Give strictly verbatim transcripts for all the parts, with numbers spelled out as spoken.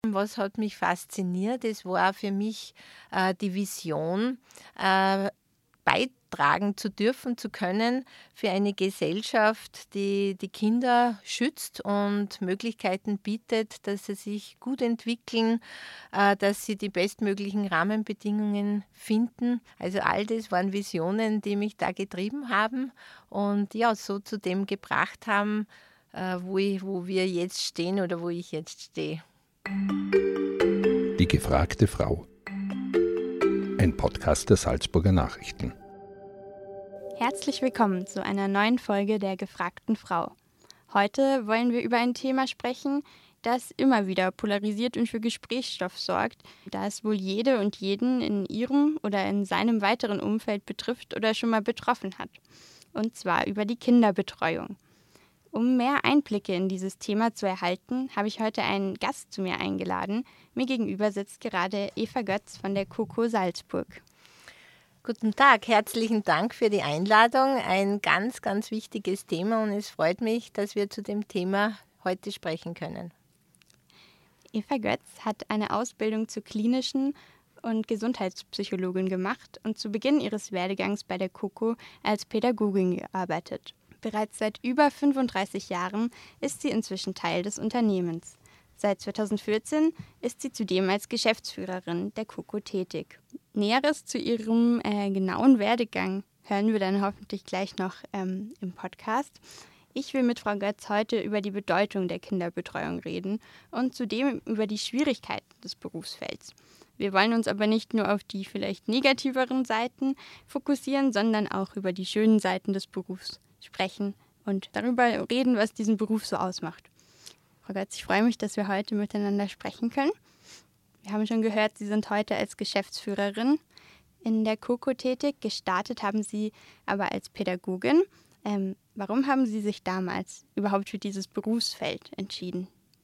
haben, was hat mich fasziniert. Es war für mich äh, die Vision, äh, beitragen zu dürfen, zu können für eine Gesellschaft, die die Kinder schützt und Möglichkeiten bietet, dass sie sich gut entwickeln, äh, dass sie die bestmöglichen Rahmenbedingungen finden. Also all das waren Visionen, die mich da getrieben haben und ja, so zu dem gebracht haben, äh, wo, ich, wo wir jetzt stehen oder wo ich jetzt stehe. Die gefragte Frau. Ein Podcast der Salzburger Nachrichten. Herzlich willkommen zu einer neuen Folge der gefragten Frau. Heute wollen wir über ein Thema sprechen, das immer wieder polarisiert und für Gesprächsstoff sorgt, da es wohl jede und jeden in ihrem oder in seinem weiteren Umfeld betrifft oder schon mal betroffen hat. Und zwar über die Kinderbetreuung. Um mehr Einblicke in dieses Thema zu erhalten, habe ich heute einen Gast zu mir eingeladen. Mir gegenüber sitzt gerade Eva Götz von der Coco Salzburg. Guten Tag, herzlichen Dank für die Einladung. Ein ganz, ganz wichtiges Thema und es freut mich, dass wir zu dem Thema heute sprechen können. Eva Götz hat eine Ausbildung zur klinischen und Gesundheitspsychologin gemacht und zu Beginn ihres Werdegangs bei der Coco als Pädagogin gearbeitet. Bereits seit über fünfunddreißig Jahren ist sie inzwischen Teil des Unternehmens. Seit zweitausendvierzehn ist sie zudem als Geschäftsführerin der Coco tätig. Näheres zu ihrem äh, genauen Werdegang hören wir dann hoffentlich gleich noch ähm, im Podcast. Ich will mit Frau Götz heute über die Bedeutung der Kinderbetreuung reden und zudem über die Schwierigkeiten des Berufsfelds. Wir wollen uns aber nicht nur auf die vielleicht negativeren Seiten fokussieren, sondern auch über die schönen Seiten des Berufs sprechen und darüber reden, was diesen Beruf so ausmacht. Frau Götz, ich freue mich, dass wir heute miteinander sprechen können. Wir haben schon gehört, Sie sind heute als Geschäftsführerin in der Coco tätig. Gestartet haben Sie aber als Pädagogin. Ähm, warum haben Sie sich damals überhaupt für dieses Berufsfeld entschieden?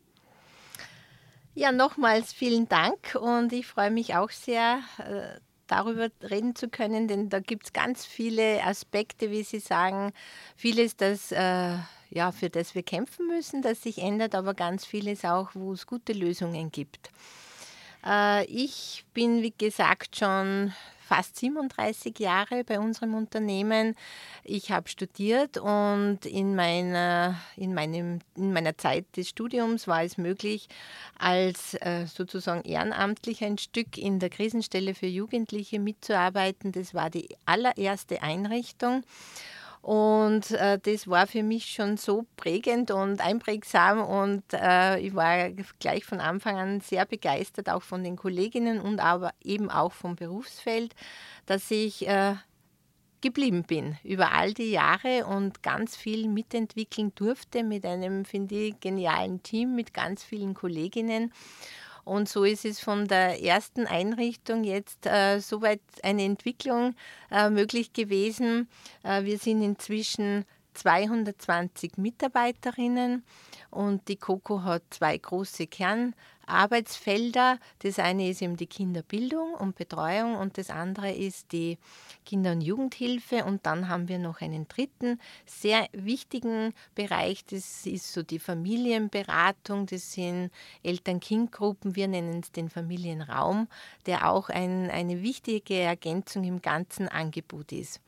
Ja, nochmals vielen Dank und ich freue mich auch sehr, äh, darüber reden zu können, denn da gibt es ganz viele Aspekte, wie Sie sagen, vieles, das, äh, ja, für das wir kämpfen müssen, das sich ändert, aber ganz vieles auch, wo es gute Lösungen gibt. Äh, ich bin, wie gesagt, schon fast siebenunddreißig Jahre bei unserem Unternehmen. Ich habe studiert und in meiner, in, meinem, in meiner Zeit des Studiums war es möglich, als äh, sozusagen ehrenamtlich ein Stück in der Krisenstelle für Jugendliche mitzuarbeiten. Das war die allererste Einrichtung. Und äh, das war für mich schon so prägend und einprägsam und äh, ich war gleich von Anfang an sehr begeistert, auch von den Kolleginnen und aber eben auch vom Berufsfeld, dass ich äh, geblieben bin über all die Jahre und ganz viel mitentwickeln durfte mit einem, finde ich, genialen Team, mit ganz vielen Kolleginnen. Und so ist es von der ersten Einrichtung jetzt äh, soweit eine Entwicklung äh, möglich gewesen. Äh, wir sind inzwischen zweihundertzwanzig Mitarbeiterinnen und die Coco hat zwei große Kernarbeitsfelder. Das eine ist eben die Kinderbildung und Betreuung und das andere ist die Kinder- und Jugendhilfe. Und dann haben wir noch einen dritten sehr wichtigen Bereich, das ist so die Familienberatung, das sind Eltern-Kind-Gruppen, wir nennen es den Familienraum, der auch ein, eine wichtige Ergänzung im ganzen Angebot ist.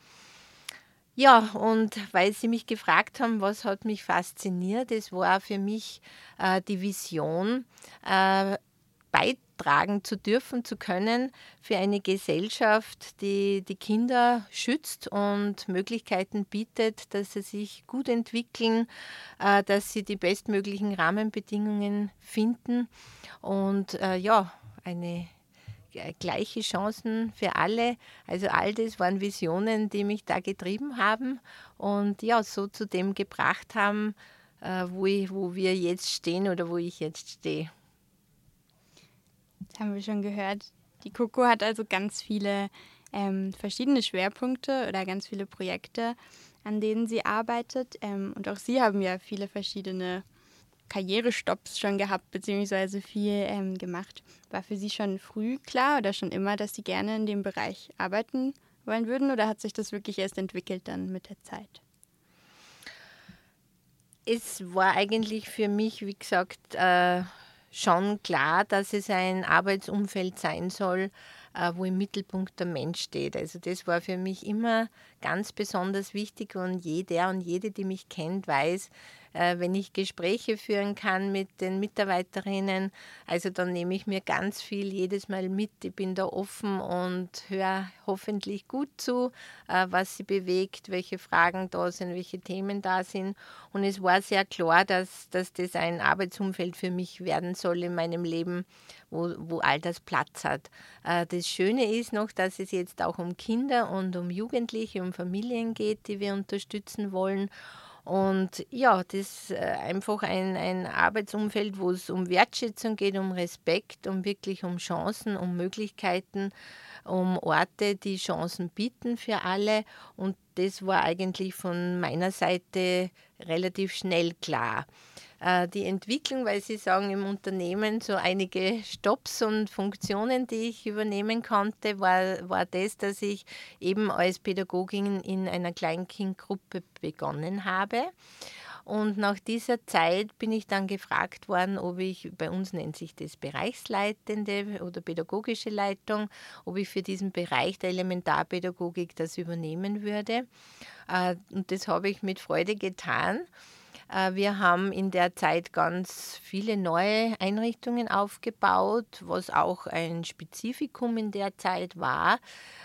Ja, und weil Sie mich gefragt haben, was hat mich fasziniert, es war für mich äh, die Vision, äh, beitragen zu dürfen, zu können für eine Gesellschaft, die die Kinder schützt und Möglichkeiten bietet, dass sie sich gut entwickeln, äh, dass sie die bestmöglichen Rahmenbedingungen finden und äh, ja, eine gleiche Chancen für alle. Also all das waren Visionen, die mich da getrieben haben und ja, so zu dem gebracht haben, äh, wo, ich, wo wir jetzt stehen oder wo ich jetzt stehe. Das haben wir schon gehört. Die Coco hat also ganz viele ähm, verschiedene Schwerpunkte oder ganz viele Projekte, an denen sie arbeitet. Ähm, und auch Sie haben ja viele verschiedene Karrierestopps schon gehabt, beziehungsweise viel ähm, gemacht. War für Sie schon früh klar oder schon immer, dass Sie gerne in dem Bereich arbeiten wollen würden, oder hat sich das wirklich erst entwickelt dann mit der Zeit? Es war eigentlich für mich, wie gesagt, äh, schon klar, dass es ein Arbeitsumfeld sein soll, äh, wo im Mittelpunkt der Mensch steht. Also das war für mich immer ganz besonders wichtig und jeder und jede, die mich kennt, weiß, äh, wenn ich Gespräche führen kann mit den Mitarbeiterinnen, also dann nehme ich mir ganz viel jedes Mal mit. Ich bin da offen und höre hoffentlich gut zu, äh, was sie bewegt, welche Fragen da sind, welche Themen da sind. Und es war sehr klar, dass, dass das ein Arbeitsumfeld für mich werden soll in meinem Leben, wo, wo all das Platz hat. Äh, das Schöne ist noch, dass es jetzt auch um Kinder und um Jugendliche, um Familien geht, die wir unterstützen wollen. Und ja, das ist einfach ein, ein Arbeitsumfeld, wo es um Wertschätzung geht, um Respekt, um wirklich um Chancen, um Möglichkeiten, um Orte, die Chancen bieten für alle. Und das war eigentlich von meiner Seite relativ schnell klar. Die Entwicklung, weil Sie sagen, im Unternehmen so einige Stops und Funktionen, die ich übernehmen konnte, war, war das, dass ich eben als Pädagogin in einer Kleinkindgruppe begonnen habe. Und nach dieser Zeit bin ich dann gefragt worden, ob ich, bei uns nennt sich das Bereichsleitende oder pädagogische Leitung, ob ich für diesen Bereich der Elementarpädagogik das übernehmen würde. Und das habe ich mit Freude getan. Wir haben in der Zeit ganz viele neue Einrichtungen aufgebaut, was auch ein Spezifikum in der Zeit war.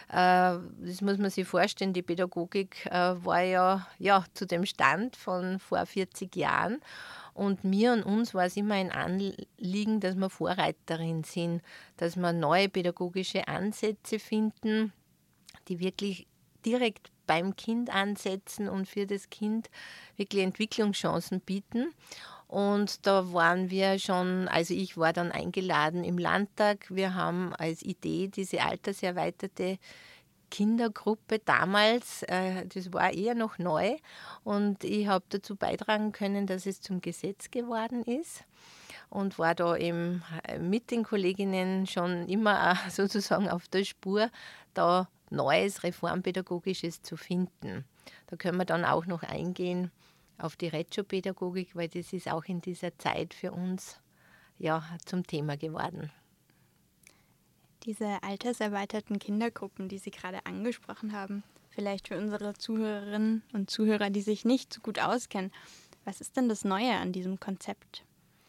Das muss man sich vorstellen, die Pädagogik war ja, ja zu dem Stand von vor vierzig Jahren. Und mir und uns war es immer ein Anliegen, dass wir Vorreiterin sind, dass wir neue pädagogische Ansätze finden, die wirklich direkt beim Kind ansetzen und für das Kind wirklich Entwicklungschancen bieten. Und da waren wir schon, also ich war dann eingeladen im Landtag. Wir haben als Idee diese alterserweiterte Kindergruppe damals, äh, das war eher noch neu und ich habe dazu beitragen können, dass es zum Gesetz geworden ist. Und war da eben mit den Kolleginnen schon immer sozusagen auf der Spur, da Neues Reformpädagogisches zu finden. Da können wir dann auch noch eingehen auf die Reggio-Pädagogik, weil das ist auch in dieser Zeit für uns ja, zum Thema geworden. Diese alterserweiterten Kindergruppen, die Sie gerade angesprochen haben, vielleicht für unsere Zuhörerinnen und Zuhörer, die sich nicht so gut auskennen, was ist denn das Neue an diesem Konzept?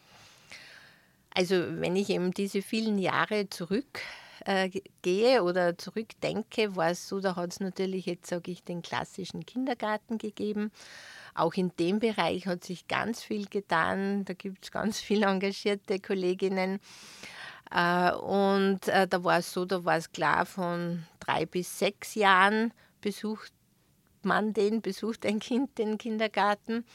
Also wenn ich eben diese vielen Jahre zurück äh, gehe oder zurückdenke, war es so, da hat es natürlich jetzt, sage ich, den klassischen Kindergarten gegeben. Auch in dem Bereich hat sich ganz viel getan. Da gibt es ganz viele engagierte Kolleginnen. Äh, und äh, da war es so, da war es klar, von drei bis sechs Jahren besucht man den, besucht ein Kind den Kindergarten.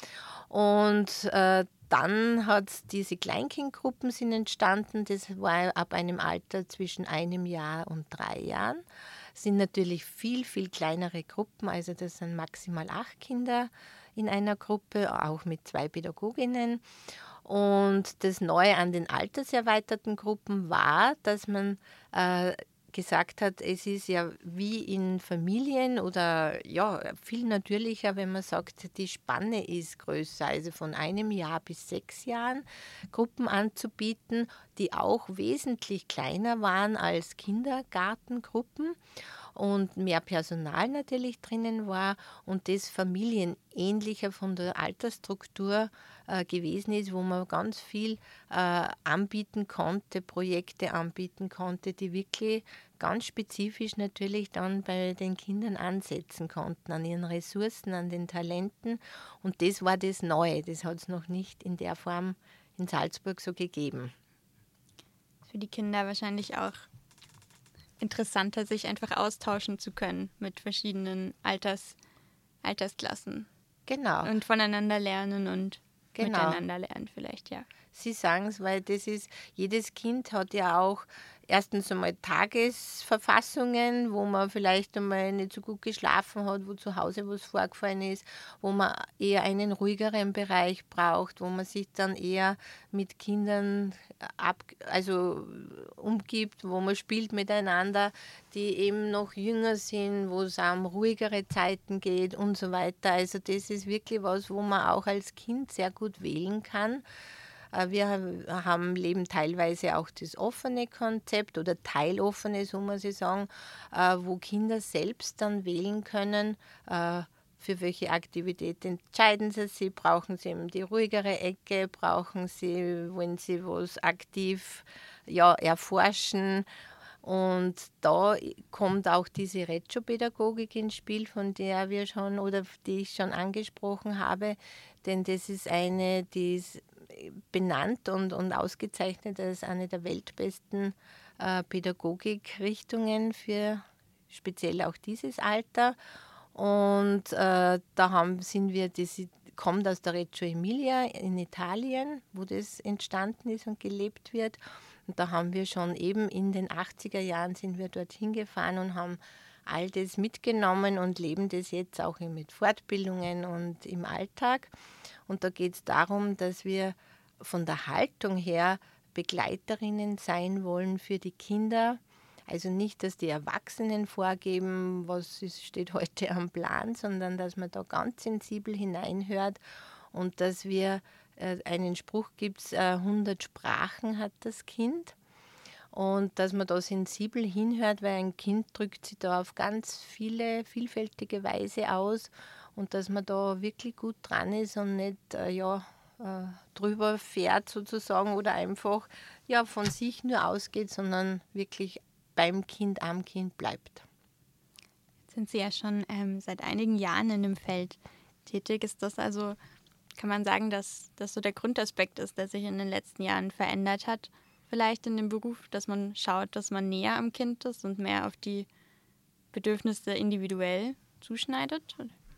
Und äh, dann hat diese Kleinkindgruppen sind entstanden, das war ab einem Alter zwischen einem Jahr und drei Jahren. Das sind natürlich viel, viel kleinere Gruppen, also das sind maximal acht Kinder in einer Gruppe, auch mit zwei Pädagoginnen. Und das Neue an den alterserweiterten Gruppen war, dass man äh, gesagt hat, es ist ja wie in Familien oder ja viel natürlicher, wenn man sagt, die Spanne ist größer, also von einem Jahr bis sechs Jahren Gruppen anzubieten, die auch wesentlich kleiner waren als Kindergartengruppen und mehr Personal natürlich drinnen war und das familienähnlicher von der Altersstruktur äh, gewesen ist, wo man ganz viel äh, anbieten konnte, Projekte anbieten konnte, die wirklich ganz spezifisch natürlich dann bei den Kindern ansetzen konnten, an ihren Ressourcen, an den Talenten. Und das war das Neue, das hat es noch nicht in der Form in Salzburg so gegeben. Für die Kinder wahrscheinlich auch interessanter, sich einfach austauschen zu können mit verschiedenen Alters, Altersklassen. Genau. Und voneinander lernen und genau. miteinander lernen vielleicht, ja. Sie sagen es, weil das ist, jedes Kind hat ja auch erstens einmal Tagesverfassungen, wo man vielleicht einmal nicht so gut geschlafen hat, wo zu Hause was vorgefallen ist, wo man eher einen ruhigeren Bereich braucht, wo man sich dann eher mit Kindern ab, also umgibt, wo man spielt miteinander, die eben noch jünger sind, wo es auch um ruhigere Zeiten geht und so weiter. Also das ist wirklich was, wo man auch als Kind sehr gut wählen kann. Äh, wir haben, leben teilweise auch das offene Konzept oder teiloffene, so muss ich sagen, äh, wo Kinder selbst dann wählen können, äh, für welche Aktivität entscheiden sie sich. Brauchen sie eben die ruhigere Ecke, brauchen sie, wollen sie was aktiv ja, erforschen. Und da kommt auch diese Reggio-Pädagogik ins Spiel, von der wir schon oder die ich schon angesprochen habe. Denn das ist eine, die ist benannt und, und ausgezeichnet als eine der weltbesten äh, Pädagogikrichtungen für speziell auch dieses Alter. Und äh, da haben, sind wir, das kommt aus der Reggio Emilia in Italien, wo das entstanden ist und gelebt wird. Und da haben wir schon eben in den achtziger Jahren sind wir dorthin gefahren und haben all das mitgenommen und leben das jetzt auch mit Fortbildungen und im Alltag. Und da geht es darum, dass wir von der Haltung her Begleiterinnen sein wollen für die Kinder. Also nicht, dass die Erwachsenen vorgeben, was ist, steht heute am Plan, sondern dass man da ganz sensibel hineinhört und dass wir äh, einen Spruch gibt es, äh, hundert Sprachen hat das Kind. Und dass man da sensibel hinhört, weil ein Kind drückt sich da auf ganz viele, vielfältige Weise aus und dass man da wirklich gut dran ist und nicht äh, ja, äh, drüber fährt sozusagen oder einfach ja, von sich nur ausgeht, sondern wirklich beim Kind, am Kind bleibt. Jetzt sind Sie ja schon ähm, seit einigen Jahren in dem Feld tätig. Ist das also, kann man sagen, dass das so der Grundaspekt ist, der sich in den letzten Jahren verändert hat? Vielleicht in dem Beruf, dass man schaut, dass man näher am Kind ist und mehr auf die Bedürfnisse individuell zuschneidet?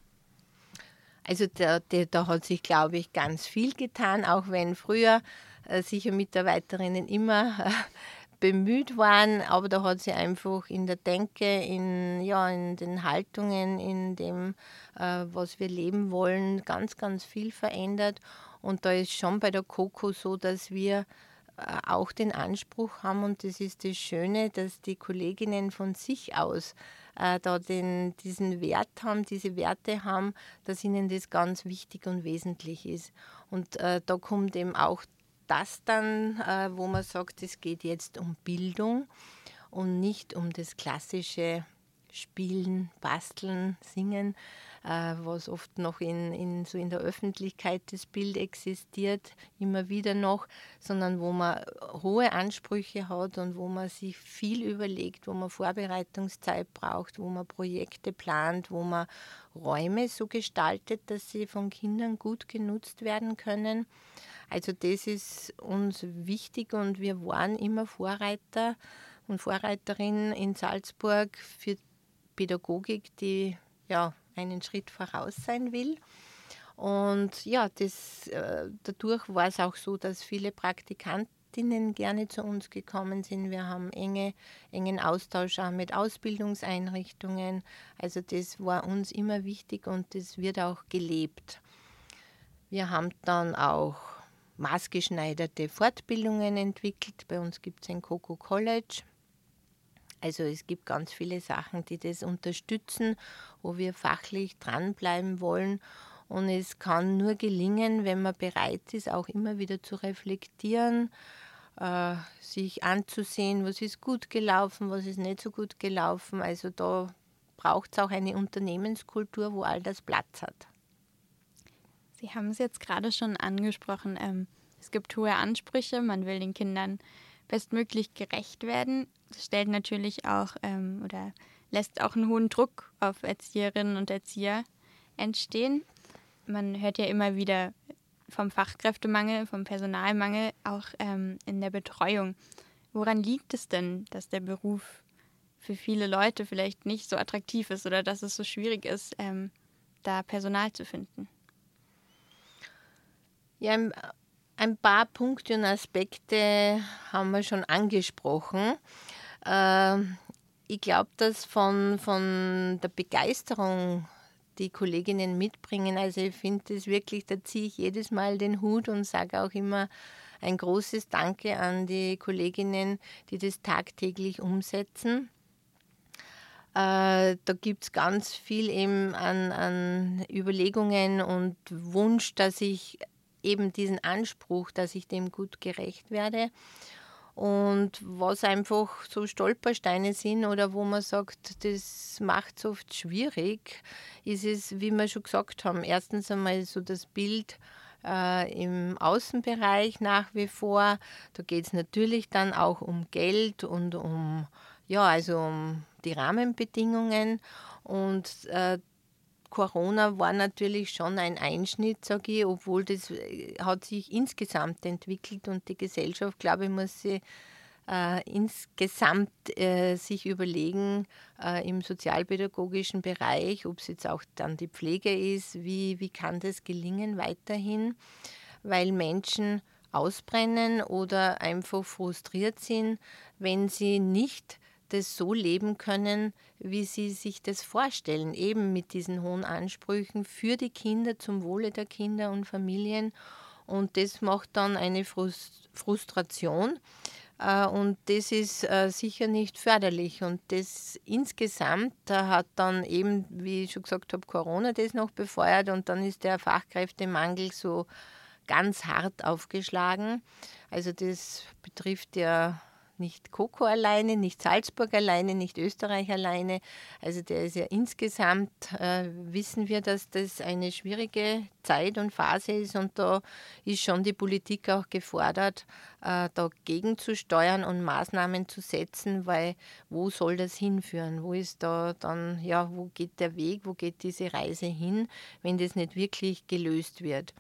Also da, da, da hat sich, glaube ich, ganz viel getan, auch wenn früher äh, sicher Mitarbeiterinnen immer äh, bemüht waren, aber da hat sich einfach in der Denke, in, ja, in den Haltungen, in dem, äh, was wir leben wollen, ganz, ganz viel verändert. Und da ist schon bei der Coco so, dass wir auch den Anspruch haben, und das ist das Schöne, dass die Kolleginnen von sich aus äh, da den, diesen Wert haben, diese Werte haben, dass ihnen das ganz wichtig und wesentlich ist. Und äh, da kommt eben auch das dann, äh, wo man sagt, es geht jetzt um Bildung und nicht um das klassische Spielen, Basteln, Singen, äh, was oft noch in, in, so in der Öffentlichkeit das Bild existiert, immer wieder noch, sondern wo man hohe Ansprüche hat und wo man sich viel überlegt, wo man Vorbereitungszeit braucht, wo man Projekte plant, wo man Räume so gestaltet, dass sie von Kindern gut genutzt werden können. Also das ist uns wichtig und wir waren immer Vorreiter und Vorreiterinnen in Salzburg für Pädagogik, die ja einen Schritt voraus sein will. Und ja, das, äh, dadurch war es auch so, dass viele Praktikantinnen gerne zu uns gekommen sind. Wir haben enge, engen Austausch auch mit Ausbildungseinrichtungen. Also das war uns immer wichtig und das wird auch gelebt. Wir haben dann auch maßgeschneiderte Fortbildungen entwickelt. Bei uns gibt es ein Coco College. Also es gibt ganz viele Sachen, die das unterstützen, wo wir fachlich dranbleiben wollen. Und es kann nur gelingen, wenn man bereit ist, auch immer wieder zu reflektieren, äh, sich anzusehen, was ist gut gelaufen, was ist nicht so gut gelaufen. Also da braucht es auch eine Unternehmenskultur, wo all das Platz hat. Sie haben es jetzt gerade schon angesprochen, ähm, es gibt hohe Ansprüche, man will den Kindern bestmöglich gerecht werden. Das stellt natürlich auch ähm, oder lässt auch einen hohen Druck auf Erzieherinnen und Erzieher entstehen. Man hört ja immer wieder vom Fachkräftemangel, vom Personalmangel, auch ähm, in der Betreuung. Woran liegt es denn, dass der Beruf für viele Leute vielleicht nicht so attraktiv ist oder dass es so schwierig ist, ähm, da Personal zu finden? Ja, ein paar Punkte und Aspekte haben wir schon angesprochen. Ich glaube, dass von, von der Begeisterung die Kolleginnen mitbringen, also ich finde das wirklich, da ziehe ich jedes Mal den Hut und sage auch immer ein großes Danke an die Kolleginnen, die das tagtäglich umsetzen. Da gibt es ganz viel eben an, an Überlegungen und Wunsch, dass ich eben diesen Anspruch, dass ich dem gut gerecht werde. Und was einfach so Stolpersteine sind oder wo man sagt, das macht es oft schwierig, ist es, wie wir schon gesagt haben, erstens einmal so das Bild äh, im Außenbereich nach wie vor. Da geht es natürlich dann auch um Geld und um, ja, also um die Rahmenbedingungen. Und äh, Corona war natürlich schon ein Einschnitt, sage ich, obwohl das äh, hat sich insgesamt entwickelt und die Gesellschaft, glaube ich, muss sich äh, insgesamt äh, sich überlegen äh, im sozialpädagogischen Bereich, ob es jetzt auch dann die Pflege ist, wie, wie kann das gelingen weiterhin, weil Menschen ausbrennen oder einfach frustriert sind, wenn sie nicht das so leben können, wie sie sich das vorstellen, eben mit diesen hohen Ansprüchen für die Kinder, zum Wohle der Kinder und Familien. Und das macht dann eine Frustration. Und das ist sicher nicht förderlich. Und das insgesamt hat dann eben, wie ich schon gesagt habe, Corona das noch befeuert. Und dann ist der Fachkräftemangel so ganz hart aufgeschlagen. Also das betrifft ja nicht Coco alleine, nicht Salzburg alleine, nicht Österreich alleine. Also der ist ja insgesamt, äh, wissen wir, dass das eine schwierige Zeit und Phase ist und da ist schon die Politik auch gefordert, äh, dagegen zu steuern und Maßnahmen zu setzen, weil wo soll das hinführen? Wo ist da dann, ja, wo geht der Weg, wo geht diese Reise hin, wenn das nicht wirklich gelöst wird?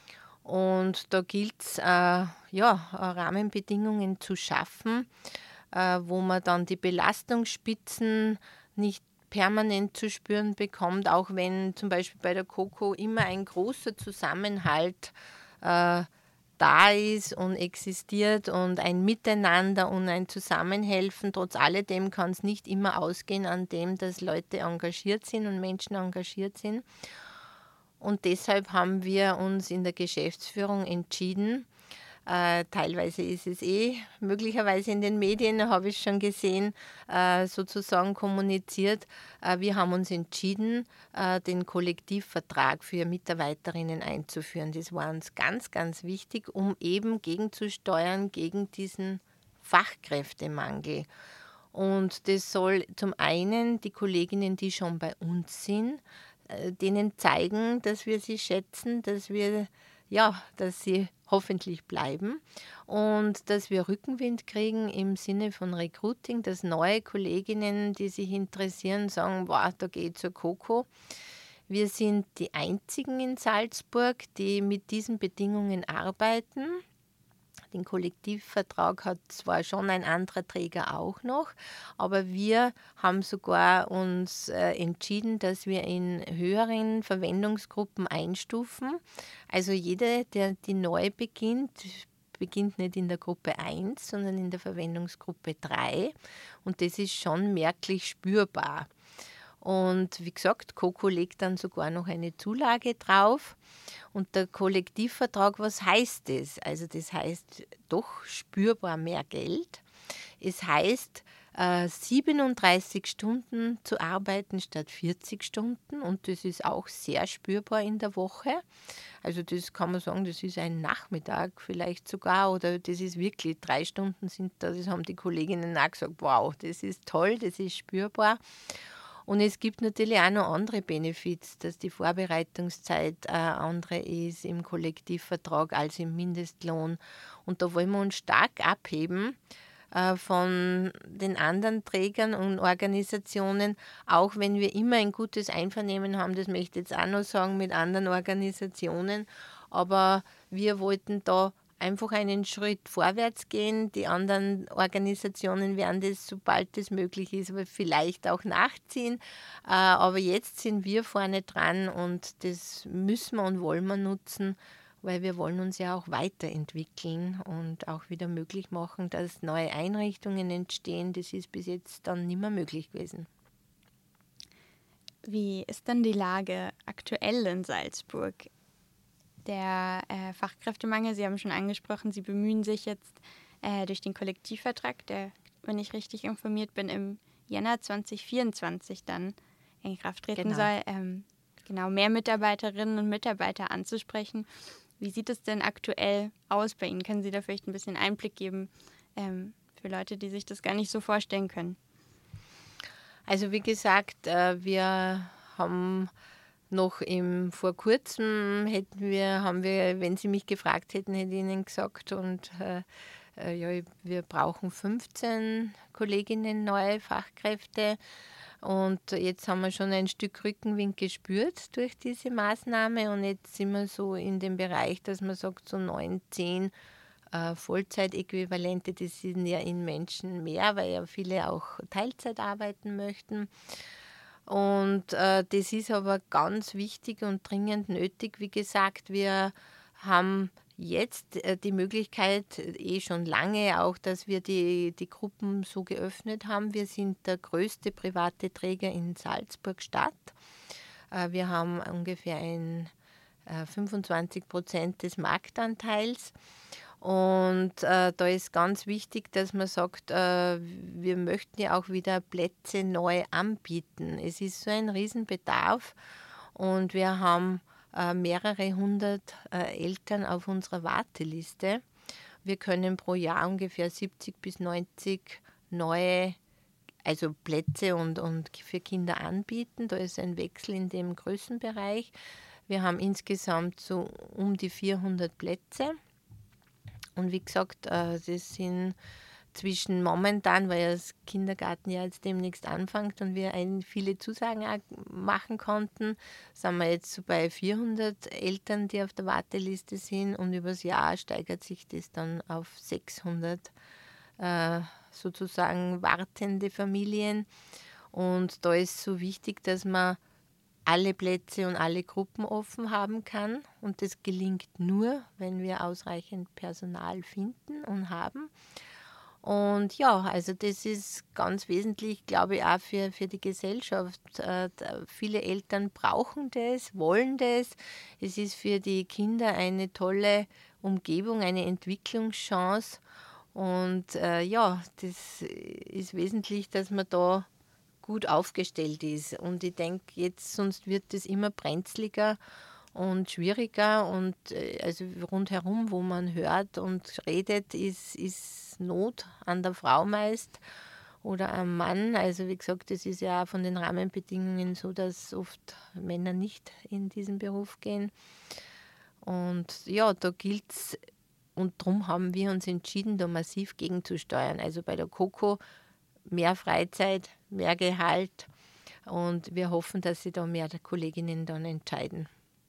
Und da gilt es, äh, ja, Rahmenbedingungen zu schaffen, äh, wo man dann die Belastungsspitzen nicht permanent zu spüren bekommt, auch wenn zum Beispiel bei der Coco immer ein großer Zusammenhalt äh, da ist und existiert und ein Miteinander und ein Zusammenhelfen. Trotz alledem kann es nicht immer ausgehen an dem, dass Leute engagiert sind und Menschen engagiert sind. Und deshalb haben wir uns in der Geschäftsführung entschieden, äh, teilweise ist es eh möglicherweise in den Medien, habe ich schon gesehen, äh, sozusagen kommuniziert. Äh, wir haben uns entschieden, äh, den Kollektivvertrag für Mitarbeiterinnen einzuführen. Das war uns ganz, ganz wichtig, um eben gegenzusteuern gegen diesen Fachkräftemangel. Und das soll zum einen die Kolleginnen, die schon bei uns sind, denen zeigen, dass wir sie schätzen, dass wir, ja, dass sie hoffentlich bleiben und dass wir Rückenwind kriegen im Sinne von Recruiting, dass neue Kolleginnen, die sich interessieren, sagen, wow, da geht zur Coco. Wir sind die einzigen in Salzburg, die mit diesen Bedingungen arbeiten. Den Kollektivvertrag hat zwar schon ein anderer Träger auch noch, aber wir haben sogar uns äh, entschieden, dass wir in höheren Verwendungsgruppen einstufen. Also jeder, der die neu beginnt, beginnt nicht in der Gruppe eins, sondern in der Verwendungsgruppe drei. Und das ist schon merklich spürbar. Und wie gesagt, Coco legt dann sogar noch eine Zulage drauf. Und der Kollektivvertrag, was heißt das? Also das heißt doch spürbar mehr Geld. Es heißt, äh, siebenunddreißig Stunden zu arbeiten statt vierzig Stunden. Und das ist auch sehr spürbar in der Woche. Also das kann man sagen, das ist ein Nachmittag vielleicht sogar. Oder das ist wirklich, drei Stunden sind da. Das haben die Kolleginnen auch gesagt, wow, das ist toll, das ist spürbar. Und es gibt natürlich auch noch andere Benefits, dass die Vorbereitungszeit äh, andere ist im Kollektivvertrag als im Mindestlohn. Und da wollen wir uns stark abheben äh, von den anderen Trägern und Organisationen, auch wenn wir immer ein gutes Einvernehmen haben, das möchte ich jetzt auch noch sagen, mit anderen Organisationen. Aber wir wollten da einfach einen Schritt vorwärts gehen. Die anderen Organisationen werden das, sobald es möglich ist, vielleicht auch nachziehen. Aber jetzt sind wir vorne dran und das müssen wir und wollen wir nutzen, weil wir wollen uns ja auch weiterentwickeln und auch wieder möglich machen, dass neue Einrichtungen entstehen. Das ist bis jetzt dann nicht mehr möglich gewesen. Wie ist denn die Lage aktuell in Salzburg? Der äh, Fachkräftemangel, Sie haben schon angesprochen, Sie bemühen sich jetzt äh, durch den Kollektivvertrag, der, wenn ich richtig informiert bin, im Jänner zwanzig vierundzwanzig dann in Kraft treten genau. soll, ähm, genau mehr Mitarbeiterinnen und Mitarbeiter anzusprechen. Wie sieht es denn aktuell aus bei Ihnen? Können Sie da vielleicht ein bisschen Einblick geben ähm, für Leute, die sich das gar nicht so vorstellen können? Also wie gesagt, äh, wir haben noch im, vor kurzem hätten wir, haben wir, wenn Sie mich gefragt hätten, hätte ich Ihnen gesagt, und äh, äh, ja, wir brauchen fünfzehn Kolleginnen, neue Fachkräfte. Und jetzt haben wir schon ein Stück Rückenwind gespürt durch diese Maßnahme. Und jetzt sind wir so in dem Bereich, dass man sagt, so neun, zehn äh, Vollzeitäquivalente, das sind ja in Menschen mehr, weil ja viele auch Teilzeit arbeiten möchten. Und äh, das ist aber ganz wichtig und dringend nötig. Wie gesagt, wir haben jetzt äh, die Möglichkeit, eh schon lange auch, dass wir die, die Gruppen so geöffnet haben. Wir sind der größte private Träger in Salzburg Stadt. Äh, wir haben ungefähr ein äh, fünfundzwanzig Prozent des Marktanteils. Und äh, da ist ganz wichtig, dass man sagt, äh, wir möchten ja auch wieder Plätze neu anbieten. Es ist so ein Riesenbedarf und wir haben äh, mehrere hundert äh, Eltern auf unserer Warteliste. Wir können pro Jahr ungefähr siebzig bis neunzig neue also Plätze und, und für Kinder anbieten. Da ist ein Wechsel in dem Größenbereich. Wir haben insgesamt so um die vierhundert Plätze. Und wie gesagt, das sind zwischen momentan, weil ja das Kindergarten ja jetzt demnächst anfängt und wir viele Zusagen auch machen konnten, sind wir jetzt so bei vierhundert Eltern, die auf der Warteliste sind, und übers Jahr steigert sich das dann auf sechshundert äh, sozusagen wartende Familien. Und da ist so wichtig, dass man alle Plätze und alle Gruppen offen haben kann. Und das gelingt nur, wenn wir ausreichend Personal finden und haben. Und ja, also das ist ganz wesentlich, glaube ich, auch für, für die Gesellschaft. Äh, viele Eltern brauchen das, wollen das. Es ist für die Kinder eine tolle Umgebung, eine Entwicklungschance. Und äh, ja, das ist wesentlich, dass man da gut aufgestellt ist. Und ich denke, jetzt sonst wird es immer brenzliger und schwieriger. Und äh, also rundherum, wo man hört und redet, ist, ist Not an der Frau meist oder am Mann. Also wie gesagt, es ist ja auch von den Rahmenbedingungen so, dass oft Männer nicht in diesen Beruf gehen. Und ja, da gilt es, und darum haben wir uns entschieden, da massiv gegenzusteuern. Also bei der Coco mehr Freizeit, mehr Gehalt, und wir hoffen, dass sich da mehr der Kolleginnen dann entscheiden.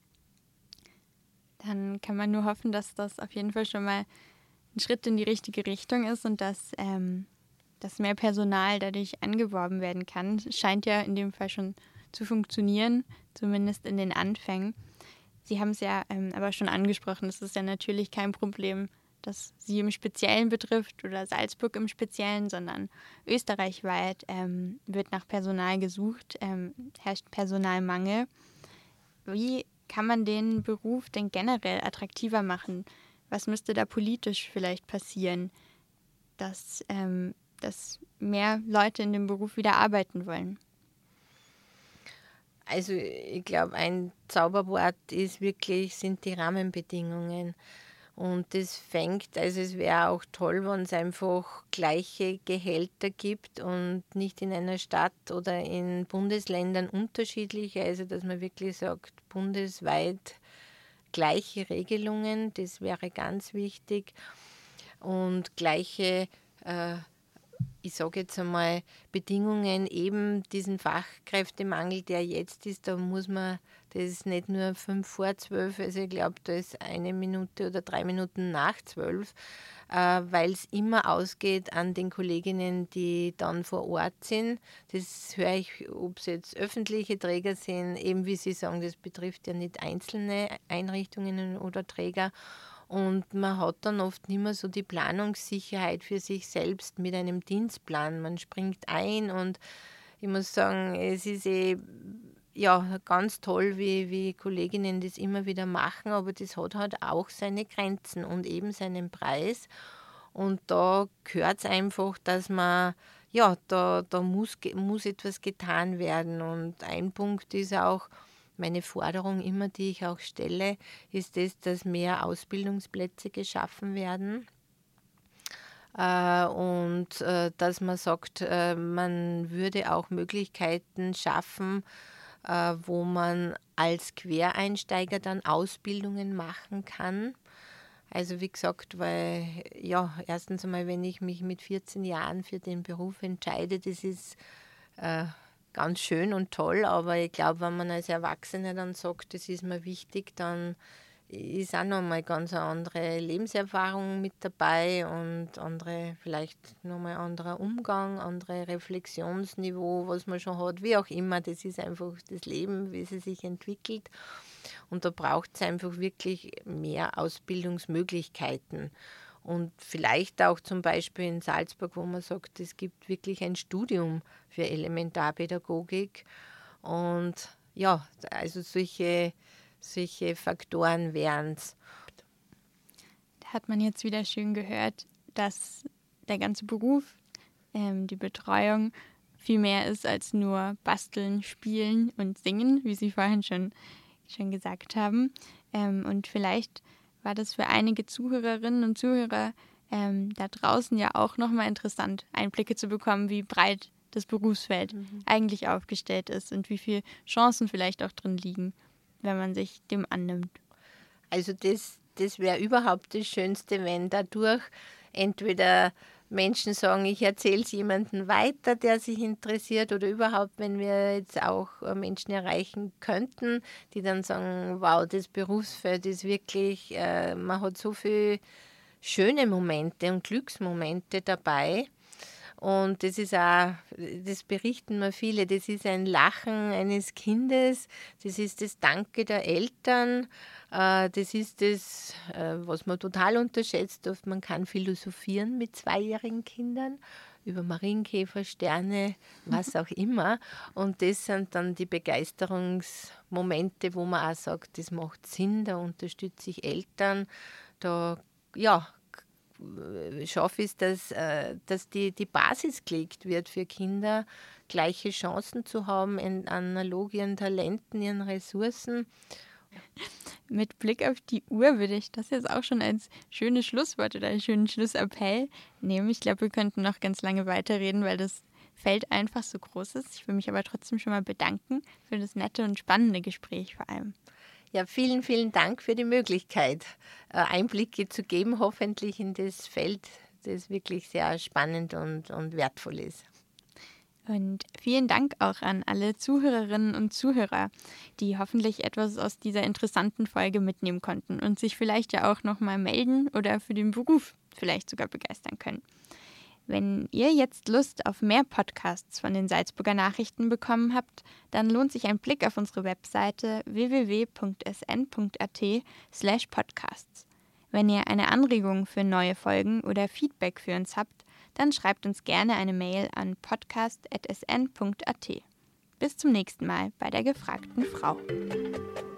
Dann kann man nur hoffen, dass das auf jeden Fall schon mal ein Schritt in die richtige Richtung ist und dass, ähm, dass mehr Personal dadurch angeworben werden kann. Scheint ja in dem Fall schon zu funktionieren, zumindest in den Anfängen. Sie haben es ja ähm, aber schon angesprochen, es ist ja natürlich kein Problem, das Sie im Speziellen betrifft oder Salzburg im Speziellen, sondern österreichweit ähm, wird nach Personal gesucht, ähm, herrscht Personalmangel. Wie kann man den Beruf denn generell attraktiver machen? Was müsste da politisch vielleicht passieren, dass, ähm, dass mehr Leute in dem Beruf wieder arbeiten wollen? Also ich glaube, ein Zauberwort ist wirklich, sind die Rahmenbedingungen. Und das fängt, also es wäre auch toll, wenn es einfach gleiche Gehälter gibt und nicht in einer Stadt oder in Bundesländern unterschiedliche, also dass man wirklich sagt, bundesweit gleiche Regelungen, das wäre ganz wichtig, und gleiche, äh, ich sage jetzt einmal, Bedingungen, eben diesen Fachkräftemangel, der jetzt ist, da muss man, das ist nicht nur fünf vor zwölf, also ich glaube, da ist eine Minute oder drei Minuten nach zwölf, äh, weil es immer ausgeht an den Kolleginnen, die dann vor Ort sind. Das höre ich, ob es jetzt öffentliche Träger sind, eben wie Sie sagen, das betrifft ja nicht einzelne Einrichtungen oder Träger. Und man hat dann oft nicht mehr so die Planungssicherheit für sich selbst mit einem Dienstplan. Man springt ein, und ich muss sagen, es ist eh ja, ganz toll, wie, wie Kolleginnen das immer wieder machen, aber das hat halt auch seine Grenzen und eben seinen Preis. Und da gehört es einfach, dass man, ja, da, da muss, muss etwas getan werden. Und ein Punkt ist auch, meine Forderung immer, die ich auch stelle, ist es, dass mehr Ausbildungsplätze geschaffen werden. Äh, und äh, dass man sagt, äh, man würde auch Möglichkeiten schaffen, äh, wo man als Quereinsteiger dann Ausbildungen machen kann. Also wie gesagt, weil ja, erstens einmal, wenn ich mich mit vierzehn Jahren für den Beruf entscheide, das ist äh, ganz schön und toll, aber ich glaube, wenn man als Erwachsener dann sagt, das ist mir wichtig, dann ist auch nochmal ganz eine andere Lebenserfahrung mit dabei und andere, vielleicht nochmal anderer Umgang, andere Reflexionsniveau, was man schon hat, wie auch immer. Das ist einfach das Leben, wie es sich entwickelt. Und da braucht es einfach wirklich mehr Ausbildungsmöglichkeiten. Und vielleicht auch zum Beispiel in Salzburg, wo man sagt, es gibt wirklich ein Studium für Elementarpädagogik. Und ja, also solche, solche Faktoren wären es. Da hat man jetzt wieder schön gehört, dass der ganze Beruf, ähm, die Betreuung, viel mehr ist als nur basteln, spielen und singen, wie Sie vorhin schon, schon gesagt haben. Ähm, und vielleicht war das für einige Zuhörerinnen und Zuhörer ähm, da draußen ja auch nochmal interessant, Einblicke zu bekommen, wie breit das Berufsfeld mhm. eigentlich aufgestellt ist und wie viele Chancen vielleicht auch drin liegen, wenn man sich dem annimmt. Also das, das wäre überhaupt das Schönste, wenn dadurch entweder Menschen sagen, ich erzähle es jemandem weiter, der sich interessiert, oder überhaupt, wenn wir jetzt auch Menschen erreichen könnten, die dann sagen, wow, das Berufsfeld ist wirklich, äh, man hat so viele schöne Momente und Glücksmomente dabei. Und das ist auch, das berichten mir viele, das ist ein Lachen eines Kindes, das ist das Danke der Eltern, das ist das, was man total unterschätzt, oft man kann philosophieren mit zweijährigen Kindern über Marienkäfer, Sterne, was auch immer. Und das sind dann die Begeisterungsmomente, wo man auch sagt, das macht Sinn, da unterstütze ich Eltern, da, ja, schaffe ich es, dass, dass die, die Basis gelegt wird für Kinder, gleiche Chancen zu haben, in analog ihren Talenten, ihren Ressourcen. Mit Blick auf die Uhr würde ich das jetzt auch schon als schönes Schlusswort oder als schönen Schlussappell nehmen. Ich glaube, wir könnten noch ganz lange weiterreden, weil das Feld einfach so groß ist. Ich will mich aber trotzdem schon mal bedanken für das nette und spannende Gespräch vor allem. Ja, vielen, vielen Dank für die Möglichkeit, Einblicke zu geben, hoffentlich in das Feld, das wirklich sehr spannend und, und wertvoll ist. Und vielen Dank auch an alle Zuhörerinnen und Zuhörer, die hoffentlich etwas aus dieser interessanten Folge mitnehmen konnten und sich vielleicht ja auch nochmal melden oder für den Beruf vielleicht sogar begeistern können. Wenn ihr jetzt Lust auf mehr Podcasts von den Salzburger Nachrichten bekommen habt, dann lohnt sich ein Blick auf unsere Webseite w w w punkt s n punkt a t slash podcasts. Wenn ihr eine Anregung für neue Folgen oder Feedback für uns habt, dann schreibt uns gerne eine Mail an podcast at s n punkt a t. Bis zum nächsten Mal bei der gefragten Frau.